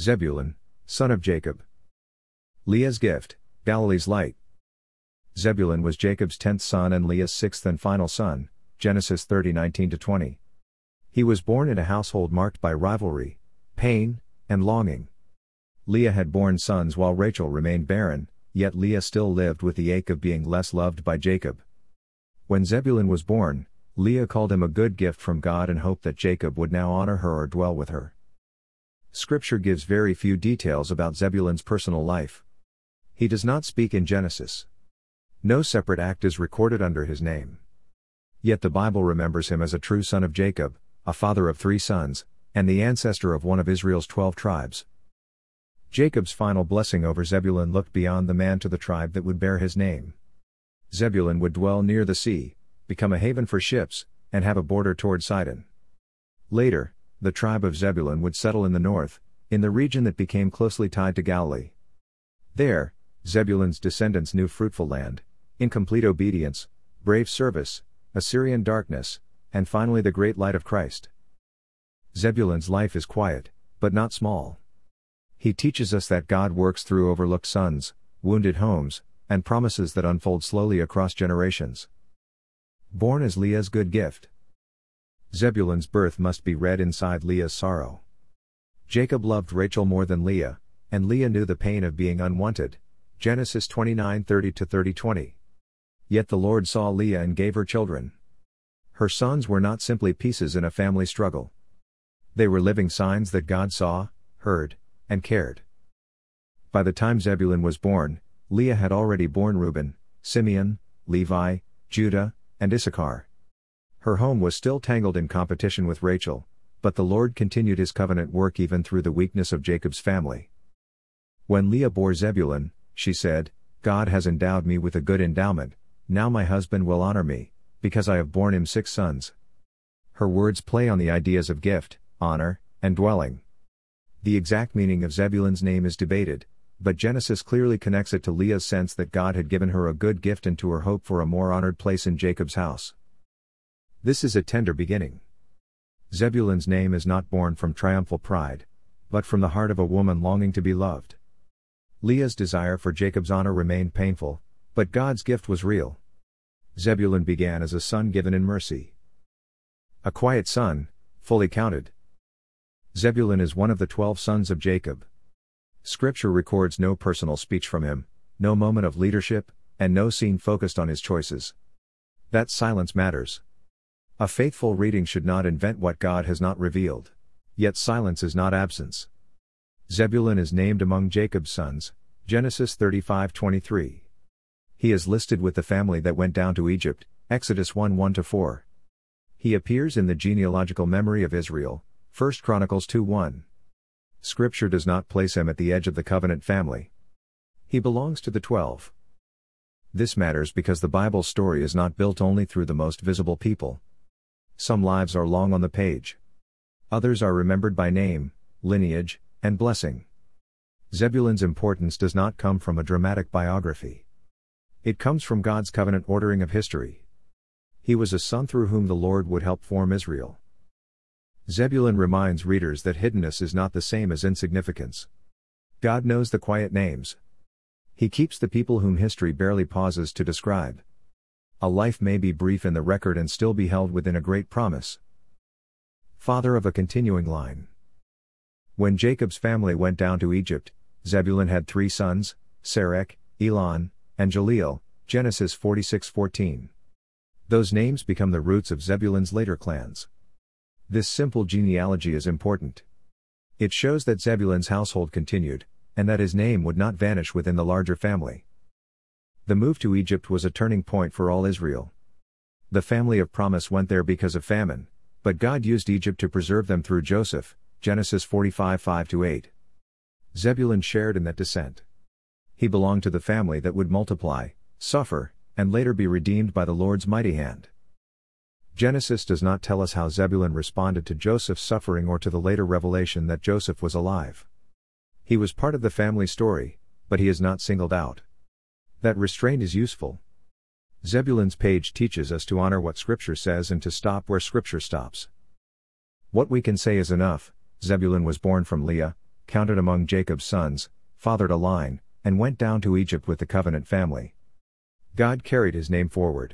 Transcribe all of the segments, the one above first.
Zebulun, son of Jacob. Leah's gift, Galilee's light. Zebulun was Jacob's 10th son and Leah's 6th and final son, Genesis 30:19-20. He was born in a household marked by rivalry, pain, and longing. Leah had borne sons while Rachel remained barren, yet Leah still lived with the ache of being less loved by Jacob. When Zebulun was born, Leah called him a good gift from God and hoped that Jacob would now honor her or dwell with her. Scripture gives very few details about Zebulun's personal life. He does not speak in Genesis. No separate act is recorded under his name. Yet the Bible remembers him as a true son of Jacob, a father of 3 sons, and the ancestor of one of Israel's 12 tribes. Jacob's final blessing over Zebulun looked beyond the man to the tribe that would bear his name. Zebulun would dwell near the sea, become a haven for ships, and have a border toward Sidon. Later, the tribe of Zebulun would settle in the north, in the region that became closely tied to Galilee. There, Zebulun's descendants knew fruitful land, incomplete obedience, brave service, Assyrian darkness, and finally the great light of Christ. Zebulun's life is quiet, but not small. He teaches us that God works through overlooked sons, wounded homes, and promises that unfold slowly across generations. Born as Leah's good gift. Zebulun's birth must be read inside Leah's sorrow. Jacob loved Rachel more than Leah, and Leah knew the pain of being unwanted. Genesis 29:30-30-20. Yet the Lord saw Leah and gave her children. Her sons were not simply pieces in a family struggle. They were living signs that God saw, heard, and cared. By the time Zebulun was born, Leah had already borne Reuben, Simeon, Levi, Judah, and Issachar. Her home was still tangled in competition with Rachel, but the Lord continued his covenant work even through the weakness of Jacob's family. When Leah bore Zebulun, she said, "God has endowed me with a good endowment, now my husband will honor me, because I have borne him 6 sons." Her words play on the ideas of gift, honor, and dwelling. The exact meaning of Zebulun's name is debated, but Genesis clearly connects it to Leah's sense that God had given her a good gift and to her hope for a more honored place in Jacob's house. This is a tender beginning. Zebulun's name is not born from triumphal pride, but from the heart of a woman longing to be loved. Leah's desire for Jacob's honor remained painful, but God's gift was real. Zebulun began as a son given in mercy. A quiet son, fully counted. Zebulun is one of the 12 sons of Jacob. Scripture records no personal speech from him, no moment of leadership, and no scene focused on his choices. That silence matters. A faithful reading should not invent what God has not revealed. Yet silence is not absence. Zebulun is named among Jacob's sons, Genesis 35:23. He is listed with the family that went down to Egypt, Exodus 1:1-4. He appears in the genealogical memory of Israel, 1 Chronicles 2:1. Scripture does not place him at the edge of the covenant family. He belongs to the 12. This matters because the Bible's story is not built only through the most visible people. Some lives are long on the page. Others are remembered by name, lineage, and blessing. Zebulun's importance does not come from a dramatic biography. It comes from God's covenant ordering of history. He was a son through whom the Lord would help form Israel. Zebulun reminds readers that hiddenness is not the same as insignificance. God knows the quiet names. He keeps the people whom history barely pauses to describe. A life may be brief in the record and still be held within a great promise. Father of a continuing line. When Jacob's family went down to Egypt, Zebulun had 3 sons, Serach, Elon, and Jaleel, Genesis 46:14. Those names become the roots of Zebulun's later clans. This simple genealogy is important. It shows that Zebulun's household continued, and that his name would not vanish within the larger family. The move to Egypt was a turning point for all Israel. The family of promise went there because of famine, but God used Egypt to preserve them through Joseph, Genesis 45:5-8. Zebulun shared in that descent. He belonged to the family that would multiply, suffer, and later be redeemed by the Lord's mighty hand. Genesis does not tell us how Zebulun responded to Joseph's suffering or to the later revelation that Joseph was alive. He was part of the family story, but he is not singled out. That restraint is useful. Zebulun's page teaches us to honor what Scripture says and to stop where Scripture stops. What we can say is enough: Zebulun was born from Leah, counted among Jacob's sons, fathered a line, and went down to Egypt with the covenant family. God carried his name forward.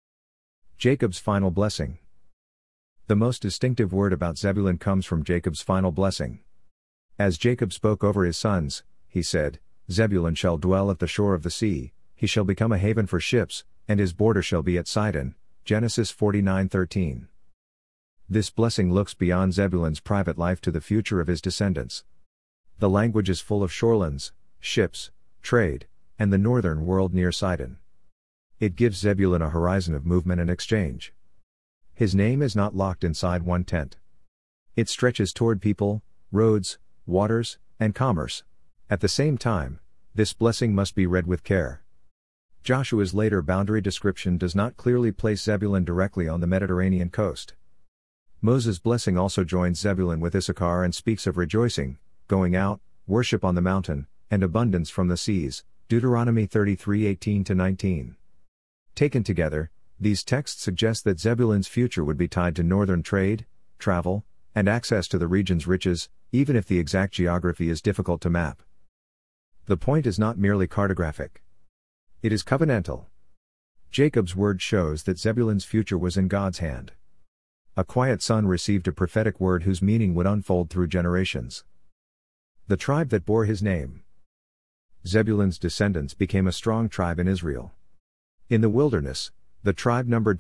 Jacob's final blessing. The most distinctive word about Zebulun comes from Jacob's final blessing. As Jacob spoke over his sons, he said, "Zebulun shall dwell at the shore of the sea, he shall become a haven for ships, and his border shall be at Sidon." Genesis 49:13. This blessing looks beyond Zebulun's private life to the future of his descendants. The language is full of shorelands, ships, trade, and the northern world near Sidon. It gives Zebulun a horizon of movement and exchange. His name is not locked inside one tent. It stretches toward people, roads, waters, and commerce. At the same time, this blessing must be read with care. Joshua's later boundary description does not clearly place Zebulun directly on the Mediterranean coast. Moses' blessing also joins Zebulun with Issachar and speaks of rejoicing, going out, worship on the mountain, and abundance from the seas, Deuteronomy 33:18-19. Taken together, these texts suggest that Zebulun's future would be tied to northern trade, travel, and access to the region's riches, even if the exact geography is difficult to map. The point is not merely cartographic. It is covenantal. Jacob's word shows that Zebulun's future was in God's hand. A quiet son received a prophetic word whose meaning would unfold through generations. The tribe that bore his name. Zebulun's descendants became a strong tribe in Israel. In the wilderness, the tribe numbered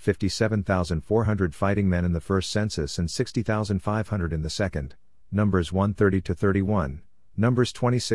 57,400 fighting men in the first census and 60,500 in the second, Numbers 130-31, Numbers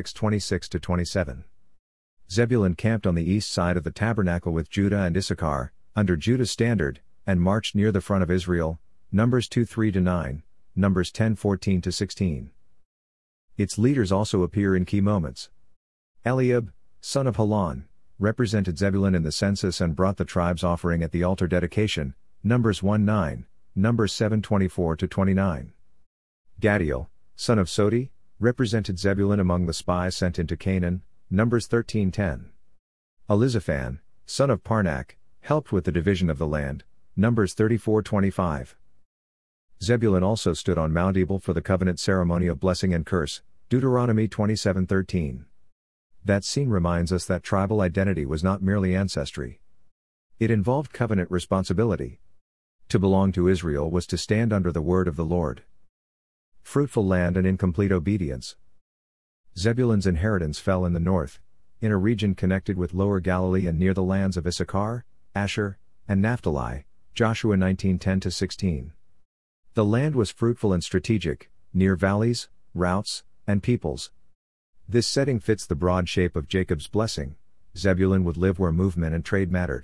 26:26-27. Zebulun camped on the east side of the tabernacle with Judah and Issachar, under Judah's standard, and marched near the front of Israel, Numbers 2:3-9, Numbers 10:14-16. Its leaders also appear in key moments. Eliab, son of Helon, represented Zebulun in the census and brought the tribe's offering at the altar dedication, Numbers 1:9, Numbers 7:24-29. Gadiel, son of Sodi, represented Zebulun among the spies sent into Canaan, Numbers 13:10. Elizaphan, son of Parnak, helped with the division of the land, Numbers 34:25. Zebulun also stood on Mount Ebal for the covenant ceremony of blessing and curse, Deuteronomy 27:13. That scene reminds us that tribal identity was not merely ancestry. It involved covenant responsibility. To belong to Israel was to stand under the word of the Lord. Fruitful land and incomplete obedience. Zebulun's inheritance fell in the north, in a region connected with Lower Galilee and near the lands of Issachar, Asher, and Naphtali, Joshua 19:10-16. The land was fruitful and strategic, near valleys, routes, and peoples. This setting fits the broad shape of Jacob's blessing. Zebulun would live where movement and trade mattered.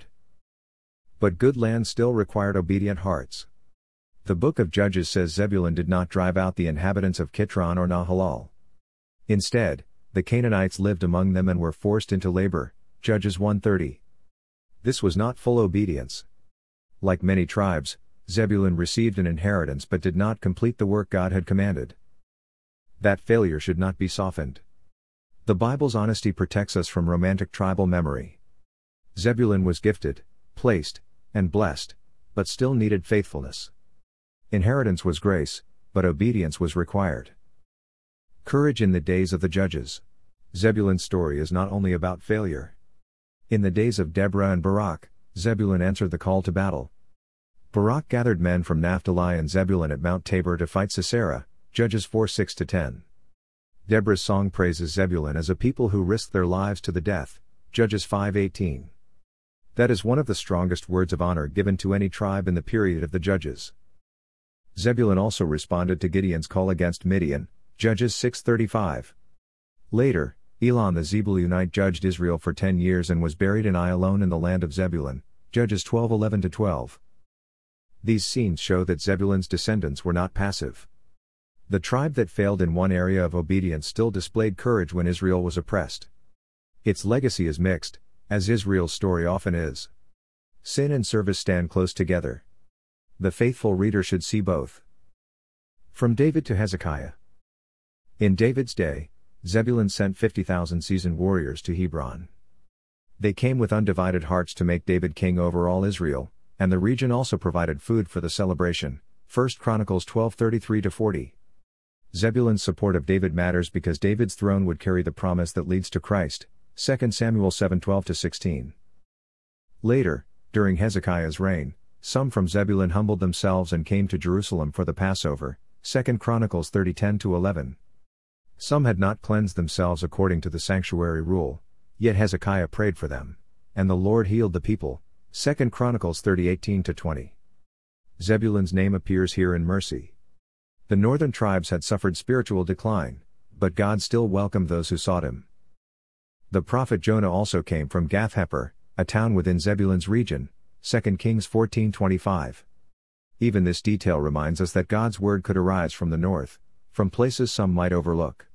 But good land still required obedient hearts. The book of Judges says Zebulun did not drive out the inhabitants of Kitron or Nahalal. Instead, the Canaanites lived among them and were forced into labor, Judges 1:30. This was not full obedience. Like many tribes, Zebulun received an inheritance but did not complete the work God had commanded. That failure should not be softened. The Bible's honesty protects us from romantic tribal memory. Zebulun was gifted, placed, and blessed, but still needed faithfulness. Inheritance was grace, but obedience was required. Courage in the days of the judges. Zebulun's story is not only about failure. In the days of Deborah and Barak, Zebulun answered the call to battle. Barak gathered men from Naphtali and Zebulun at Mount Tabor to fight Sisera, Judges 4:6-10. Deborah's song praises Zebulun as a people who risked their lives to the death, Judges 5:18. That is one of the strongest words of honor given to any tribe in the period of the Judges. Zebulun also responded to Gideon's call against Midian, Judges 6:35. Later, Elon the Zebulunite judged Israel for 10 years and was buried in Ayalon in the land of Zebulun, Judges 12:11-12. These scenes show that Zebulun's descendants were not passive. The tribe that failed in one area of obedience still displayed courage when Israel was oppressed. Its legacy is mixed, as Israel's story often is. Sin and service stand close together. The faithful reader should see both. From David to Hezekiah. In David's day, Zebulun sent 50,000 seasoned warriors to Hebron. They came with undivided hearts to make David king over all Israel, and the region also provided food for the celebration, 1 Chronicles 12:33-40. Zebulun's support of David matters because David's throne would carry the promise that leads to Christ, 2 Samuel 7:12-16. Later, during Hezekiah's reign, some from Zebulun humbled themselves and came to Jerusalem for the Passover, 2 Chronicles 30:10-11. Some had not cleansed themselves according to the sanctuary rule, yet Hezekiah prayed for them, and the Lord healed the people, 2 Chronicles 30:18-20. Zebulun's name appears here in mercy. The northern tribes had suffered spiritual decline, but God still welcomed those who sought him. The prophet Jonah also came from Gath-hepher, a town within Zebulun's region, 2 Kings 14:25. Even this detail reminds us that God's word could arise from the north, from places some might overlook.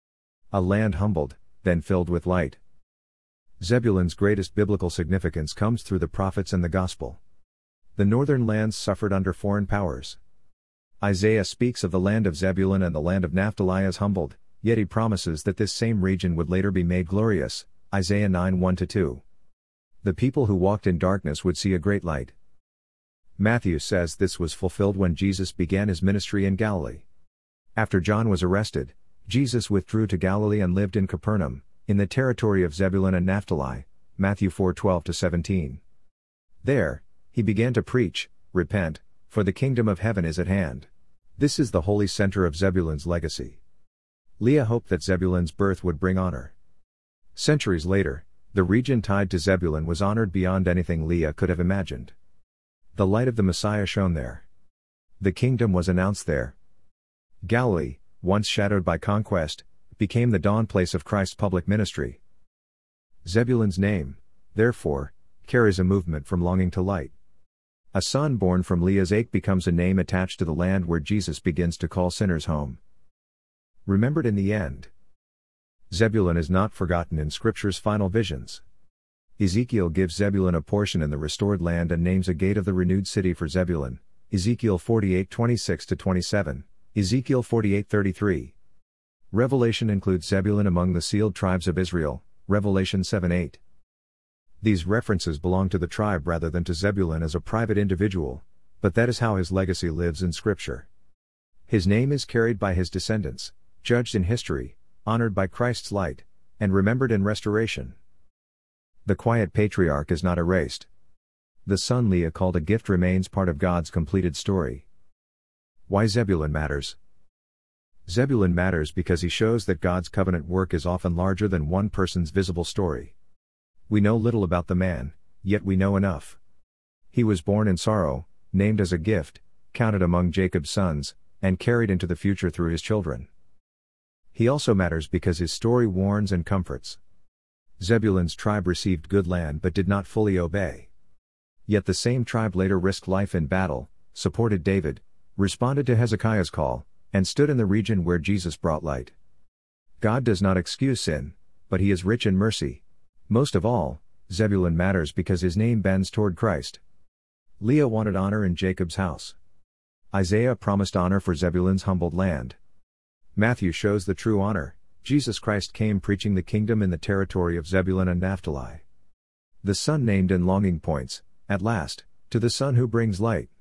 A land humbled, then filled with light. Zebulun's greatest biblical significance comes through the prophets and the gospel. The northern lands suffered under foreign powers. Isaiah speaks of the land of Zebulun and the land of Naphtali as humbled, yet he promises that this same region would later be made glorious, Isaiah 9:1-2. The people who walked in darkness would see a great light. Matthew says this was fulfilled when Jesus began his ministry in Galilee. After John was arrested, Jesus withdrew to Galilee and lived in Capernaum, in the territory of Zebulun and Naphtali, Matthew 4:12-17. There, he began to preach, "Repent, for the kingdom of heaven is at hand." This is the holy center of Zebulun's legacy. Leah hoped that Zebulun's birth would bring honor. Centuries later, the region tied to Zebulun was honored beyond anything Leah could have imagined. The light of the Messiah shone there. The kingdom was announced there. Galilee, once shadowed by conquest, became the dawn place of Christ's public ministry. Zebulun's name, therefore, carries a movement from longing to light. A son born from Leah's ache becomes a name attached to the land where Jesus begins to call sinners home. Remembered in the end. Zebulun is not forgotten in Scripture's final visions. Ezekiel gives Zebulun a portion in the restored land and names a gate of the renewed city for Zebulun, Ezekiel 48:26-27, Ezekiel 48:33. Revelation includes Zebulun among the sealed tribes of Israel, Revelation 7:8. These references belong to the tribe rather than to Zebulun as a private individual, but that is how his legacy lives in Scripture. His name is carried by his descendants, judged in history, honored by Christ's light, and remembered in restoration. The quiet patriarch is not erased. The son Leah called a gift remains part of God's completed story. Why Zebulun matters? Zebulun matters because he shows that God's covenant work is often larger than one person's visible story. We know little about the man, yet we know enough. He was born in sorrow, named as a gift, counted among Jacob's sons, and carried into the future through his children. He also matters because his story warns and comforts. Zebulun's tribe received good land but did not fully obey. Yet the same tribe later risked life in battle, supported David, responded to Hezekiah's call, and stood in the region where Jesus brought light. God does not excuse sin, but he is rich in mercy. Most of all, Zebulun matters because his name bends toward Christ. Leah wanted honor in Jacob's house. Isaiah promised honor for Zebulun's humbled land. Matthew shows the true honor. Jesus Christ came preaching the kingdom in the territory of Zebulun and Naphtali. The son named in longing points, at last, to the Son who brings light.